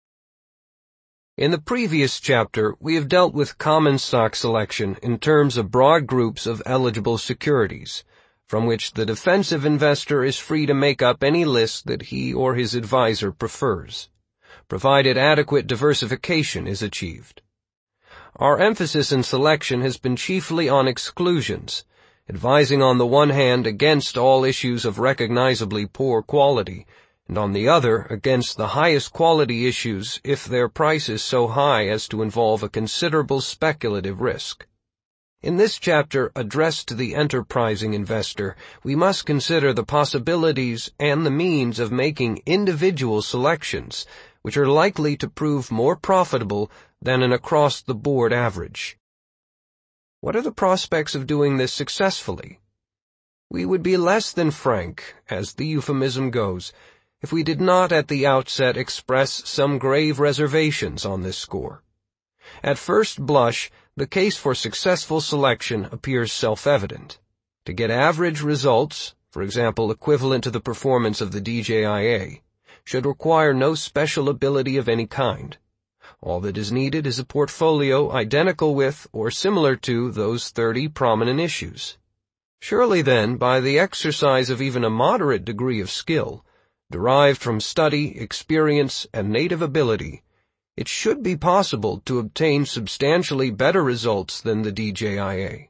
In the previous chapter, we have dealt with common stock selection in terms of broad groups of eligible securities, from which the defensive investor is free to make up any list that he or his advisor prefers, provided adequate diversification is achieved. Our emphasis in selection has been chiefly on exclusions, advising on the one hand against all issues of recognizably poor quality, and on the other against the highest quality issues if their price is so high as to involve a considerable speculative risk. In this chapter, addressed to the enterprising investor, we must consider the possibilities and the means of making individual selections, which are likely to prove more profitable than an across-the-board average. What are the prospects of doing this successfully? We would be less than frank, as the euphemism goes, if we did not at the outset express some grave reservations on this score. At first blush, the case for successful selection appears self-evident. To get average results, for example equivalent to the performance of the D J I A, should require no special ability of any kind. All that is needed is a portfolio identical with or similar to those thirty prominent issues. Surely then, by the exercise of even a moderate degree of skill, derived from study, experience, and native ability, it should be possible to obtain substantially better results than the D J I A.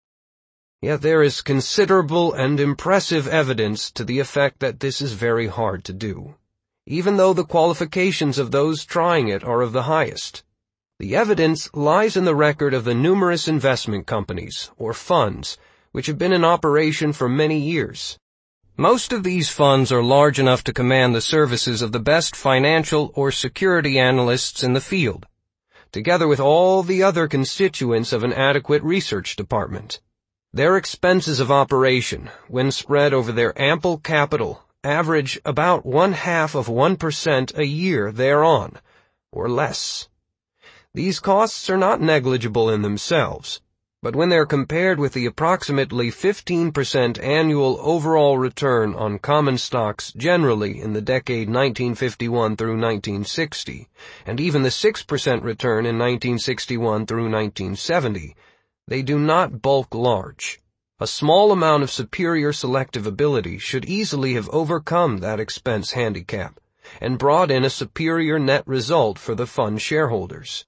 Yet there is considerable and impressive evidence to the effect that this is very hard to do, even though the qualifications of those trying it are of the highest. The evidence lies in the record of the numerous investment companies, or funds, which have been in operation for many years. Most of these funds are large enough to command the services of the best financial or security analysts in the field, together with all the other constituents of an adequate research department. Their expenses of operation, when spread over their ample capital, average about one-half of one percent a year thereon, or less. These costs are not negligible in themselves, but when they're compared with the approximately fifteen percent annual overall return on common stocks generally in the decade nineteen fifty-one through nineteen sixty, and even the six percent return in nineteen sixty-one through nineteen seventy, they do not bulk large. A small amount of superior selective ability should easily have overcome that expense handicap and brought in a superior net result for the fund shareholders.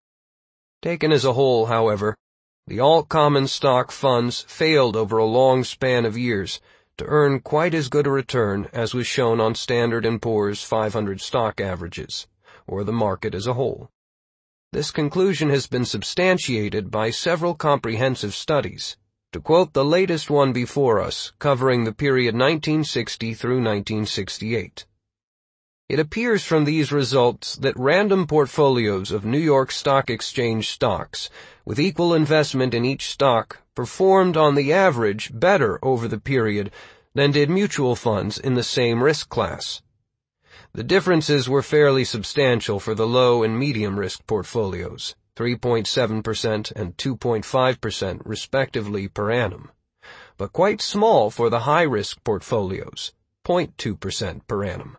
Taken as a whole, however, the all-common stock funds failed over a long span of years to earn quite as good a return as was shown on Standard and Poor's five hundred stock averages, or the market as a whole. This conclusion has been substantiated by several comprehensive studies. To quote the latest one before us, covering the period nineteen sixty through nineteen sixty-eight. It appears from these results that random portfolios of New York Stock Exchange stocks, with equal investment in each stock, performed on the average better over the period than did mutual funds in the same risk class. The differences were fairly substantial for the low and medium risk portfolios, three point seven percent and two point five percent respectively per annum, but quite small for the high-risk portfolios, zero point two percent per annum.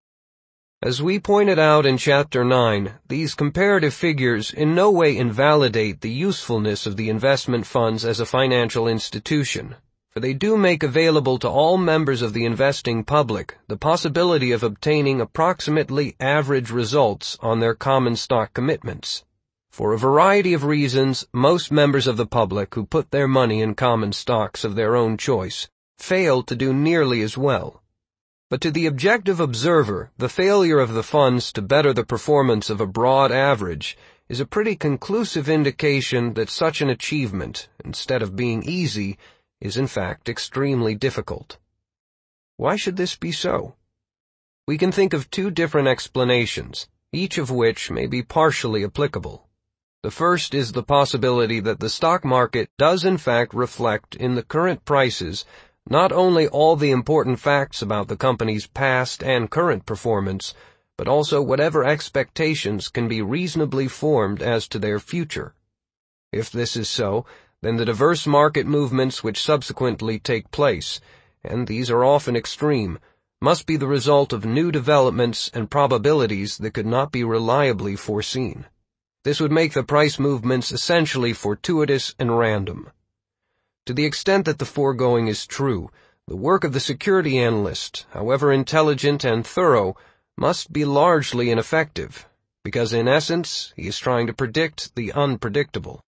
As we pointed out in Chapter nine, these comparative figures in no way invalidate the usefulness of the investment funds as a financial institution, for they do make available to all members of the investing public the possibility of obtaining approximately average results on their common stock commitments. For a variety of reasons, most members of the public who put their money in common stocks of their own choice fail to do nearly as well. But to the objective observer, the failure of the funds to better the performance of a broad average is a pretty conclusive indication that such an achievement, instead of being easy, is in fact extremely difficult. Why should this be so? We can think of two different explanations, each of which may be partially applicable. The first is the possibility that the stock market does in fact reflect in the current prices not only all the important facts about the company's past and current performance, but also whatever expectations can be reasonably formed as to their future. If this is so, then the diverse market movements which subsequently take place, and these are often extreme, must be the result of new developments and probabilities that could not be reliably foreseen. This would make the price movements essentially fortuitous and random. To the extent that the foregoing is true, the work of the security analyst, however intelligent and thorough, must be largely ineffective, because in essence he is trying to predict the unpredictable.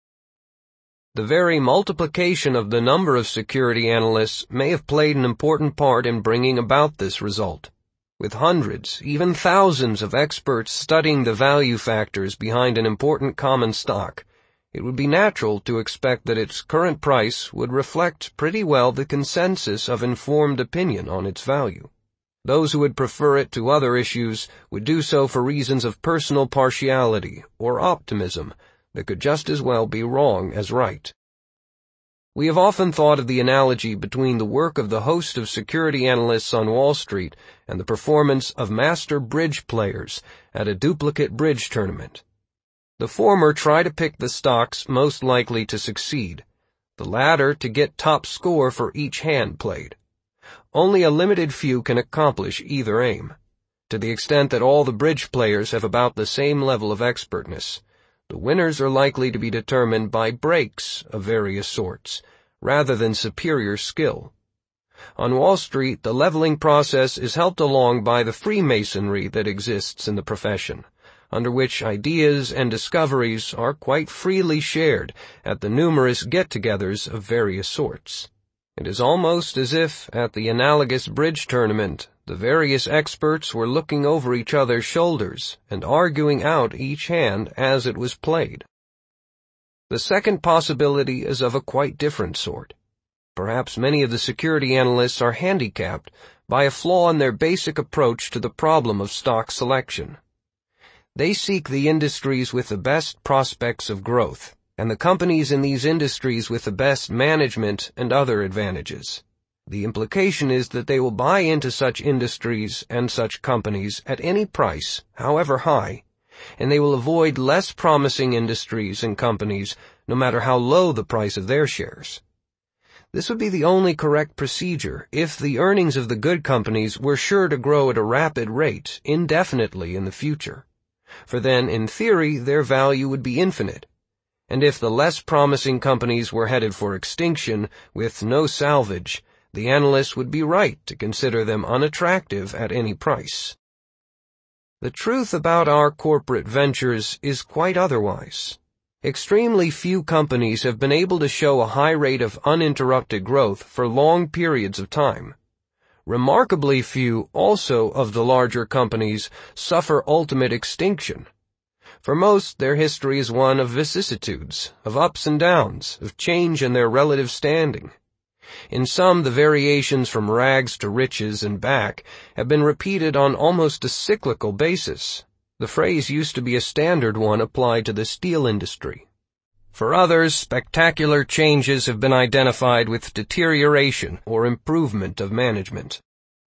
The very multiplication of the number of security analysts may have played an important part in bringing about this result. With hundreds, even thousands of experts studying the value factors behind an important common stock, it would be natural to expect that its current price would reflect pretty well the consensus of informed opinion on its value. Those who would prefer it to other issues would do so for reasons of personal partiality or optimism that could just as well be wrong as right. We have often thought of the analogy between the work of the host of security analysts on Wall Street and the performance of master bridge players at a duplicate bridge tournament. The former try to pick the stocks most likely to succeed, the latter to get top score for each hand played. Only a limited few can accomplish either aim. To the extent that all the bridge players have about the same level of expertness, the winners are likely to be determined by breaks of various sorts, rather than superior skill. On Wall Street, the leveling process is helped along by the freemasonry that exists in the profession, under which ideas and discoveries are quite freely shared at the numerous get-togethers of various sorts. It is almost as if, at the analogous bridge tournament, the various experts were looking over each other's shoulders and arguing out each hand as it was played. The second possibility is of a quite different sort. Perhaps many of the security analysts are handicapped by a flaw in their basic approach to the problem of stock selection. They seek the industries with the best prospects of growth, and the companies in these industries with the best management and other advantages. The implication is that they will buy into such industries and such companies at any price, however high, and they will avoid less promising industries and companies no matter how low the price of their shares. This would be the only correct procedure if the earnings of the good companies were sure to grow at a rapid rate indefinitely in the future, for then, in theory, their value would be infinite. And if the less promising companies were headed for extinction with no salvage, the analysts would be right to consider them unattractive at any price. The truth about our corporate ventures is quite otherwise. Extremely few companies have been able to show a high rate of uninterrupted growth for long periods of time. Remarkably few, also, of the larger companies suffer ultimate extinction. For most, their history is one of vicissitudes, of ups and downs, of change in their relative standing. In some, the variations from rags to riches and back have been repeated on almost a cyclical basis. The phrase used to be a standard one applied to the steel industry. For others, spectacular changes have been identified with deterioration or improvement of management.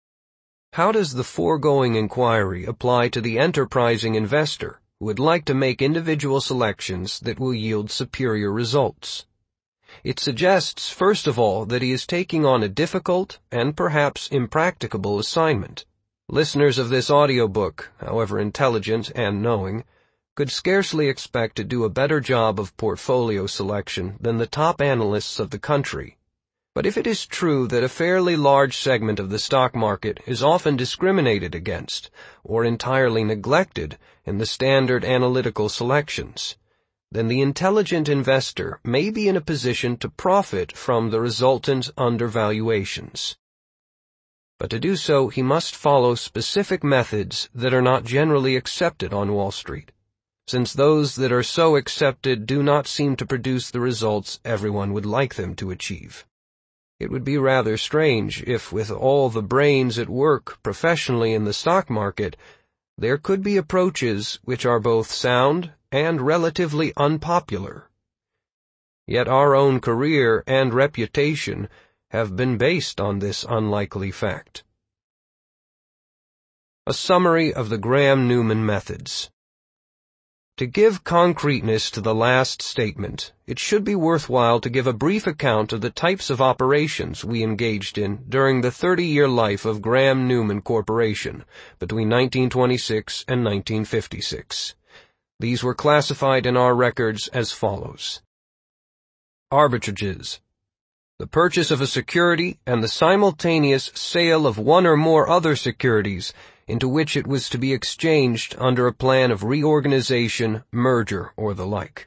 How does the foregoing inquiry apply to the enterprising investor who would like to make individual selections that will yield superior results? It suggests, first of all, that he is taking on a difficult and perhaps impracticable assignment. Listeners of this audiobook, however intelligent and knowing, could scarcely expect to do a better job of portfolio selection than the top analysts of the country. But if it is true that a fairly large segment of the stock market is often discriminated against or entirely neglected in the standard analytical selections, then the intelligent investor may be in a position to profit from the resultant undervaluations. But to do so, he must follow specific methods that are not generally accepted on Wall Street, since those that are so accepted do not seem to produce the results everyone would like them to achieve. It would be rather strange if, with all the brains at work professionally in the stock market, there could be approaches which are both sound and relatively unpopular. Yet our own career and reputation have been based on this unlikely fact. A summary of the Graham-Newman methods. To give concreteness to the last statement, it should be worthwhile to give a brief account of the types of operations we engaged in during the thirty-year life of Graham-Newman Corporation between nineteen twenty-six and nineteen fifty-six. These were classified in our records as follows. Arbitrages. The purchase of a security and the simultaneous sale of one or more other securities into which it was to be exchanged under a plan of reorganization, merger, or the like.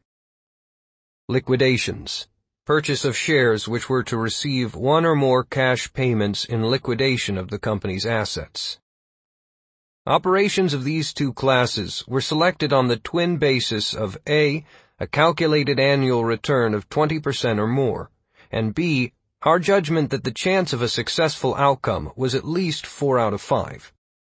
Liquidations. Purchase of shares which were to receive one or more cash payments in liquidation of the company's assets. Operations of these two classes were selected on the twin basis of A, a calculated annual return of twenty percent or more, and B, our judgment that the chance of a successful outcome was at least four out of five.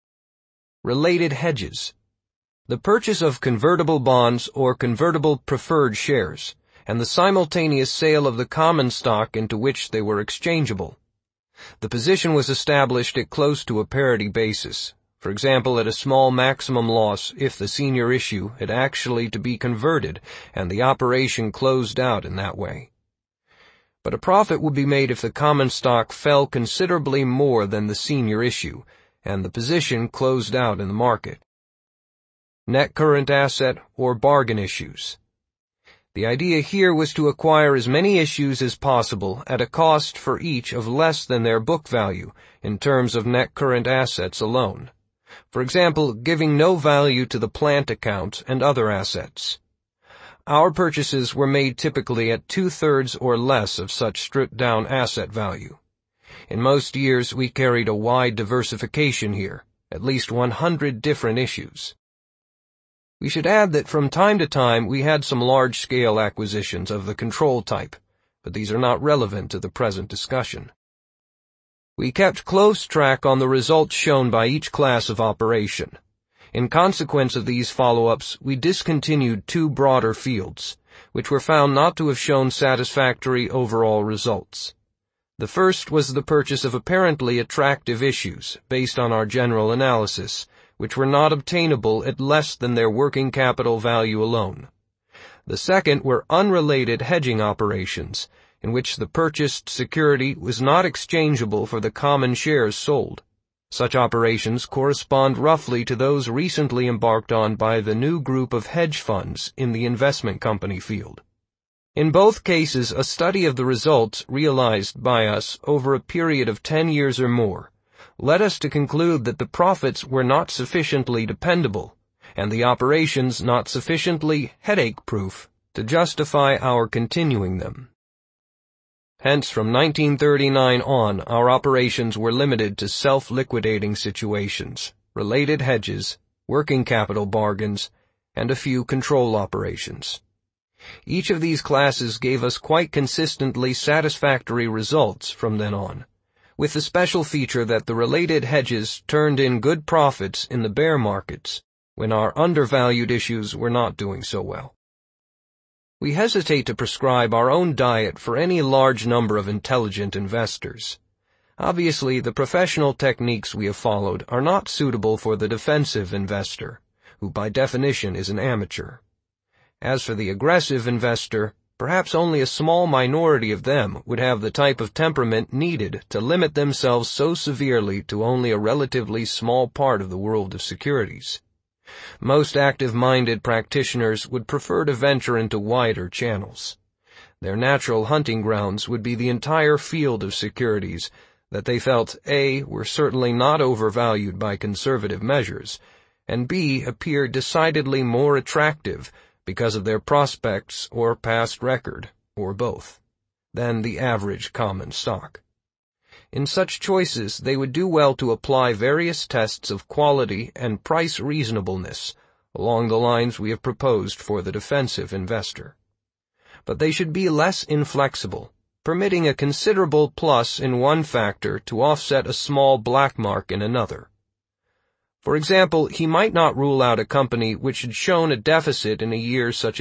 Related hedges. The purchase of convertible bonds or convertible preferred shares, and the simultaneous sale of the common stock into which they were exchangeable. The position was established at close to a parity basis, for example at a small maximum loss if the senior issue had actually to be converted and the operation closed out in that way. But a profit would be made if the common stock fell considerably more than the senior issue, and the position closed out in the market. Net current asset or bargain issues. The idea here was to acquire as many issues as possible at a cost for each of less than their book value in terms of net current assets alone. For example, giving no value to the plant account and other assets. Our purchases were made typically at two-thirds or less of such stripped-down asset value. In most years, we carried a wide diversification here, at least one hundred different issues. We should add that from time to time we had some large-scale acquisitions of the control type, but these are not relevant to the present discussion. We kept close track on the results shown by each class of operation. In consequence of these follow-ups, we discontinued two broader fields, which were found not to have shown satisfactory overall results. The first was the purchase of apparently attractive issues, based on our general analysis, which were not obtainable at less than their working capital value alone. The second were unrelated hedging operations, in which the purchased security was not exchangeable for the common shares sold. Such operations correspond roughly to those recently embarked on by the new group of hedge funds in the investment company field. In both cases, a study of the results realized by us over a period of ten years or more led us to conclude that the profits were not sufficiently dependable, and the operations not sufficiently headache-proof to justify our continuing them. Hence, from nineteen thirty-nine on, our operations were limited to self-liquidating situations, related hedges, working capital bargains, and a few control operations. Each of these classes gave us quite consistently satisfactory results from then on, with the special feature that the related hedges turned in good profits in the bear markets, when our undervalued issues were not doing so well. We hesitate to prescribe our own diet for any large number of intelligent investors. Obviously, the professional techniques we have followed are not suitable for the defensive investor, who by definition is an amateur. As for the aggressive investor, perhaps only a small minority of them would have the type of temperament needed to limit themselves so severely to only a relatively small part of the world of securities. Most active-minded practitioners would prefer to venture into wider channels. Their natural hunting grounds would be the entire field of securities that they felt A. were certainly not overvalued by conservative measures, and B. appeared decidedly more attractive because of their prospects or past record, or both, than the average common stock. In such choices, they would do well to apply various tests of quality and price reasonableness along the lines we have proposed for the defensive investor. But they should be less inflexible, permitting a considerable plus in one factor to offset a small black mark in another. For example, he might not rule out a company which had shown a deficit in a year such